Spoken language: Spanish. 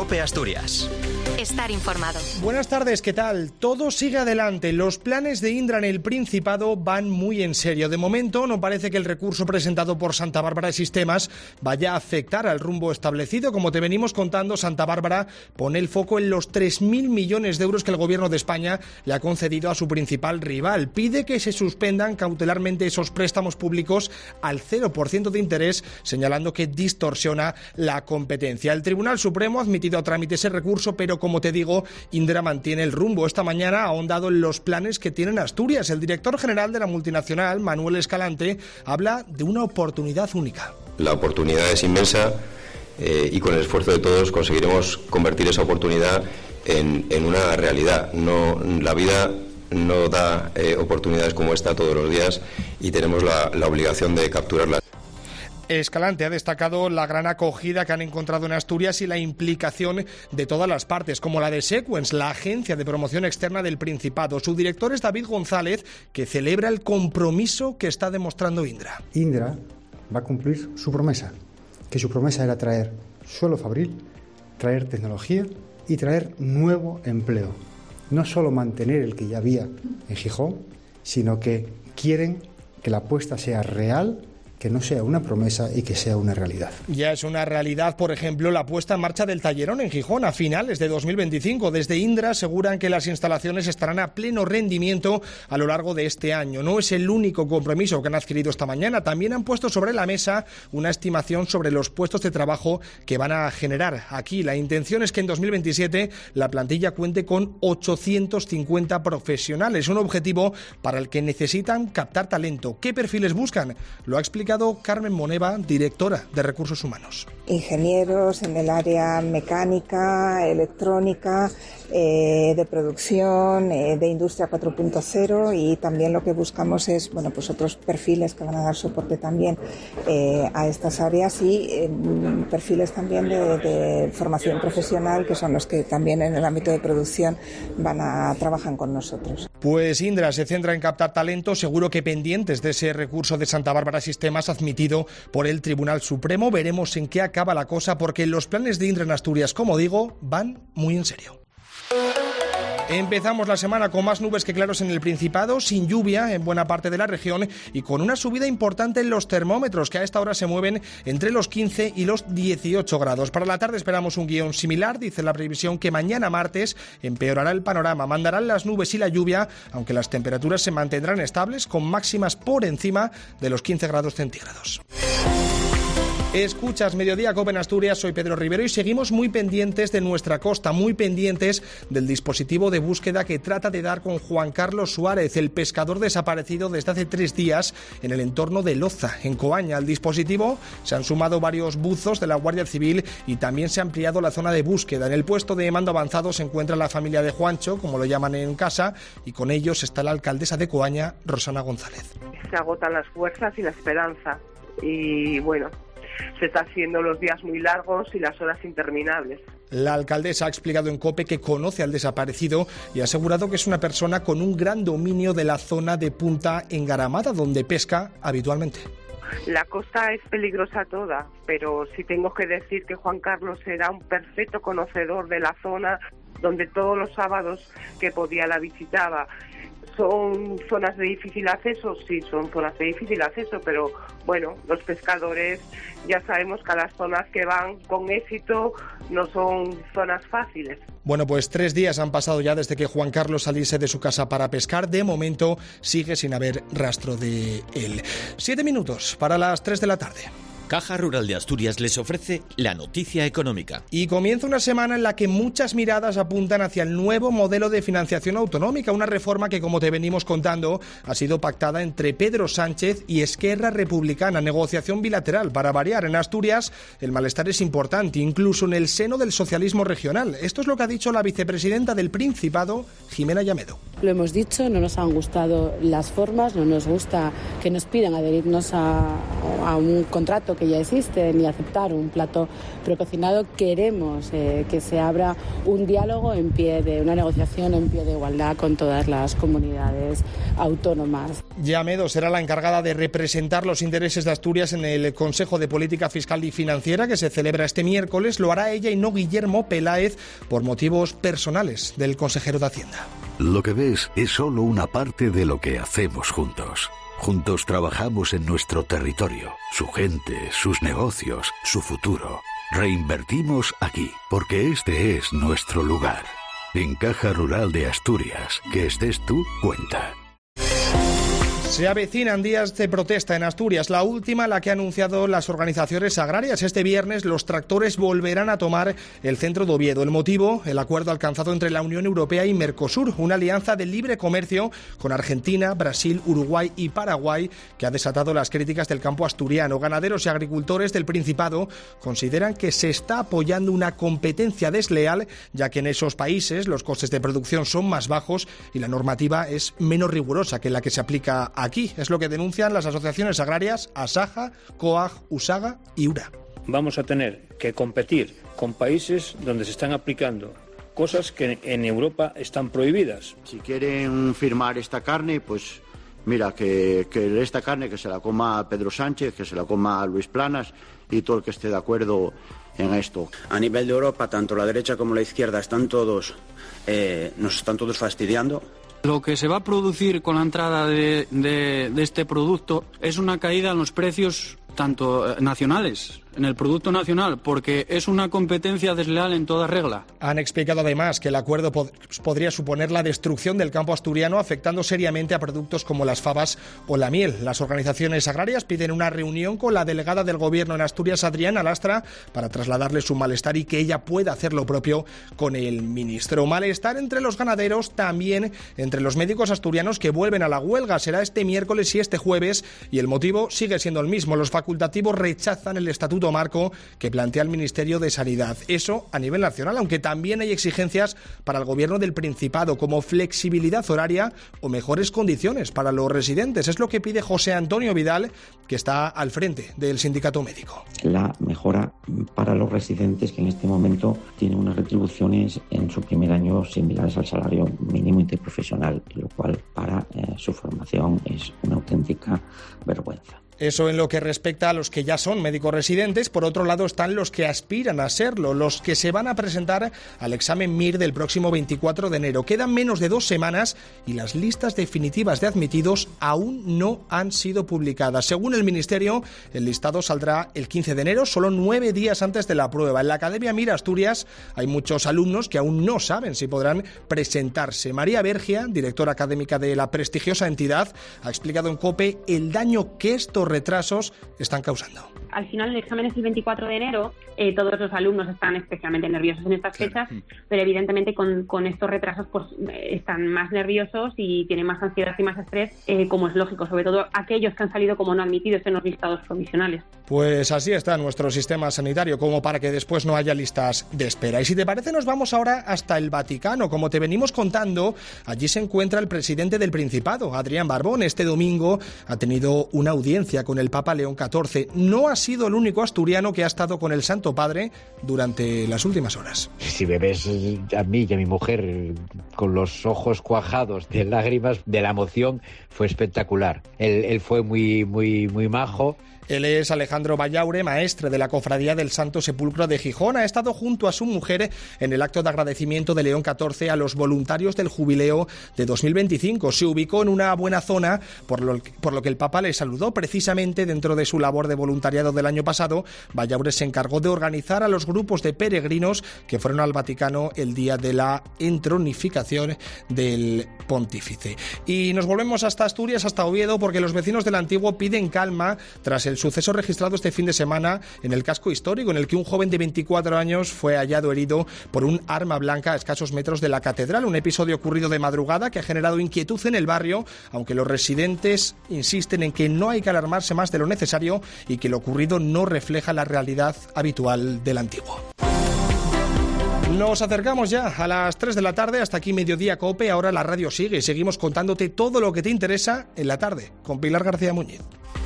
COPE Asturias. Estar informado. Buenas tardes, ¿qué tal? Todo sigue adelante. Los planes de Indra en el Principado van muy en serio. De momento no parece que el recurso presentado por Santa Bárbara Sistemas vaya a afectar al rumbo establecido. Como te venimos contando, Santa Bárbara pone el foco en los 3.000 millones de euros que el Gobierno de España le ha concedido a su principal rival. Pide que se suspendan cautelarmente esos préstamos públicos al 0% de interés, señalando que distorsiona la competencia. El Tribunal Supremo ha admitido a trámite ese recurso, pero como te digo, Indra mantiene el rumbo. Esta mañana ha ahondado en los planes que tienen Asturias. El director general de la multinacional, Manuel Escalante, habla de una oportunidad única. La oportunidad es inmensa y con el esfuerzo de todos conseguiremos convertir esa oportunidad en una realidad. La vida no da oportunidades como esta todos los días y tenemos la obligación de capturarla. Escalante ha destacado la gran acogida que han encontrado en Asturias y la implicación de todas las partes, como la de Sequens, la agencia de promoción externa del Principado. Su director es David González, que celebra el compromiso que está demostrando Indra. Indra va a cumplir su promesa, que su promesa era traer suelo fabril, traer tecnología y traer nuevo empleo. No solo mantener el que ya había en Gijón, sino que quieren que la apuesta sea real, que no sea una promesa y que sea una realidad. Ya es una realidad, por ejemplo, la puesta en marcha del Tallerón en Gijón a finales de 2025. Desde Indra aseguran que las instalaciones estarán a pleno rendimiento a lo largo de este año. No es el único compromiso que han adquirido esta mañana. También han puesto sobre la mesa una estimación sobre los puestos de trabajo que van a generar aquí. La intención es que en 2027 la plantilla cuente con 850 profesionales, un objetivo para el que necesitan captar talento. ¿Qué perfiles buscan? Lo ha explicado Carmen Moneva, directora de Recursos Humanos. Ingenieros en el área mecánica, electrónica, de producción, de industria 4.0 y también lo que buscamos es, pues otros perfiles que van a dar soporte también a estas áreas y perfiles también de formación profesional que son los que también en el ámbito de producción trabajan con nosotros. Pues Indra se centra en captar talento, seguro que pendientes de ese recurso de Santa Bárbara Sistemas admitido por el Tribunal Supremo. Veremos en qué acaba la cosa, porque los planes de Indra en Asturias, como digo, van muy en serio. Empezamos la semana con más nubes que claros en el Principado, sin lluvia en buena parte de la región y con una subida importante en los termómetros, que a esta hora se mueven entre los 15 y los 18 grados. Para la tarde esperamos un guión similar. Dice la previsión que mañana martes empeorará el panorama, mandarán las nubes y la lluvia, aunque las temperaturas se mantendrán estables con máximas por encima de los 15 grados centígrados. Escuchas Mediodía COPE en Asturias, soy Pedro Rivero y seguimos muy pendientes de nuestra costa, muy pendientes del dispositivo de búsqueda que trata de dar con Juan Carlos Suárez, el pescador desaparecido desde hace 3 días en el entorno de Loza, en Coaña. Al dispositivo se han sumado varios buzos de la Guardia Civil y también se ha ampliado la zona de búsqueda. En el puesto de mando avanzado se encuentra la familia de Juancho, como lo llaman en casa, y con ellos está la alcaldesa de Coaña, Rosana González. Se agotan las fuerzas y la esperanza y se está haciendo los días muy largos y las horas interminables. La alcaldesa ha explicado en COPE que conoce al desaparecido y ha asegurado que es una persona con un gran dominio de la zona de Punta Engaramada, donde pesca habitualmente. La costa es peligrosa toda, pero sí tengo que decir que Juan Carlos era un perfecto conocedor de la zona, donde todos los sábados que podía la visitaba. ¿Son zonas de difícil acceso? Sí, son zonas de difícil acceso, pero los pescadores ya sabemos que a las zonas que van con éxito no son zonas fáciles. Bueno, pues 3 días han pasado ya desde que Juan Carlos saliese de su casa para pescar. De momento sigue sin haber rastro de él. 7 minutos para las 3 de la tarde. Caja Rural de Asturias les ofrece la noticia económica. Y comienza una semana en la que muchas miradas apuntan hacia el nuevo modelo de financiación autonómica, una reforma que, como te venimos contando, ha sido pactada entre Pedro Sánchez y Esquerra Republicana, negociación bilateral. Para variar, en Asturias el malestar es importante, incluso en el seno del socialismo regional. Esto es lo que ha dicho la vicepresidenta del Principado, Jimena Llamedo. Lo hemos dicho, no nos han gustado las formas, no nos gusta que nos pidan adherirnos a un contrato que ya existe ni aceptar un plato precocinado. Queremos que se abra un diálogo en pie de una negociación en pie de igualdad con todas las comunidades autónomas. Llamedo será la encargada de representar los intereses de Asturias en el Consejo de Política Fiscal y Financiera que se celebra este miércoles. Lo hará ella y no Guillermo Peláez por motivos personales del consejero de Hacienda. Lo que ves es solo una parte de lo que hacemos juntos. Juntos trabajamos en nuestro territorio, su gente, sus negocios, su futuro. Reinvertimos aquí, porque este es nuestro lugar. En Caja Rural de Asturias, que estés tú, cuenta. Se avecinan días de protesta en Asturias, la última la que han anunciado las organizaciones agrarias. Este viernes los tractores volverán a tomar el centro de Oviedo. El motivo, el acuerdo alcanzado entre la Unión Europea y Mercosur, una alianza de libre comercio con Argentina, Brasil, Uruguay y Paraguay, que ha desatado las críticas del campo asturiano. Ganaderos y agricultores del Principado consideran que se está apoyando una competencia desleal, ya que en esos países los costes de producción son más bajos y la normativa es menos rigurosa que la que se aplica aquí. Es lo que denuncian las asociaciones agrarias Asaja, COAG, USAGA y URA. Vamos a tener que competir con países donde se están aplicando cosas que en Europa están prohibidas. Si quieren firmar esta carne, pues mira, que esta carne que se la coma Pedro Sánchez, que se la coma Luis Planas y todo el que esté de acuerdo en esto. A nivel de Europa, tanto la derecha como la izquierda nos están todos fastidiando. Lo que se va a producir con la entrada de este producto es una caída en los precios tanto nacionales, en el producto nacional, porque es una competencia desleal en toda regla. Han explicado además que el acuerdo podría suponer la destrucción del campo asturiano, afectando seriamente a productos como las fabas o la miel. Las organizaciones agrarias piden una reunión con la delegada del Gobierno en Asturias, Adriana Lastra, para trasladarle su malestar y que ella pueda hacer lo propio con el ministro. Malestar entre los ganaderos, también entre los médicos asturianos que vuelven a la huelga. Será este miércoles y este jueves y el motivo sigue siendo el mismo. Los facultativos rechazan el estatuto marco que plantea el Ministerio de Sanidad. Eso a nivel nacional, aunque también hay exigencias para el Gobierno del Principado, como flexibilidad horaria o mejores condiciones para los residentes. Es lo que pide José Antonio Vidal, que está al frente del sindicato médico. La mejora para los residentes que en este momento tienen unas retribuciones en su primer año similares al salario mínimo interprofesional, lo cual para su formación es una auténtica vergüenza. Eso en lo que respecta a los que ya son médicos residentes. Por otro lado están los que aspiran a serlo, los que se van a presentar al examen MIR del próximo 24 de enero. Quedan menos de 2 semanas y las listas definitivas de admitidos aún no han sido publicadas. Según el Ministerio, el listado saldrá el 15 de enero, solo 9 días antes de la prueba. En la Academia MIR Asturias hay muchos alumnos que aún no saben si podrán presentarse. María Bergia, directora académica de la prestigiosa entidad, ha explicado en COPE el daño que estos retrasos están causando. Al final el examen es el 24 de enero, todos los alumnos están especialmente nerviosos en estas fechas, pero evidentemente con estos retrasos pues están más nerviosos y tienen más ansiedad y más estrés, como es lógico, sobre todo aquellos que han salido como no admitidos en los listados provisionales. Pues así está nuestro sistema sanitario, como para que después no haya listas de espera. Y si te parece, nos vamos ahora hasta el Vaticano. Como te venimos contando, allí se encuentra el presidente del Principado, Adrián Barbón. Este domingo ha tenido una audiencia con el Papa León XIV. No ha sido el único asturiano que ha estado con el Santo Padre durante las últimas horas. Si me ves a mí y a mi mujer con los ojos cuajados de lágrimas de la emoción, fue espectacular. Él fue muy majo. Él es Alejandro Vallaure, maestre de la Cofradía del Santo Sepulcro de Gijón. Ha estado junto a su mujer en el acto de agradecimiento de León XIV a los voluntarios del jubileo de 2025. Se ubicó en una buena zona, por lo que el Papa le saludó. Precisamente dentro de su labor de voluntariado del año pasado, Vallaure se encargó de organizar a los grupos de peregrinos que fueron al Vaticano el día de la entronificación del pontífice. Y nos volvemos hasta Asturias, hasta Oviedo, porque los vecinos del Antiguo piden calma tras el suceso registrado este fin de semana en el casco histórico, en el que un joven de 24 años fue hallado herido por un arma blanca a escasos metros de la catedral. Un episodio ocurrido de madrugada que ha generado inquietud en el barrio, aunque los residentes insisten en que no hay que alarmarse más de lo necesario y que lo ocurrido no refleja la realidad habitual del Antiguo. Nos acercamos ya a las 3 de la tarde, hasta aquí Mediodía COPE. Ahora la radio sigue y seguimos contándote todo lo que te interesa en la tarde con Pilar García Muñiz.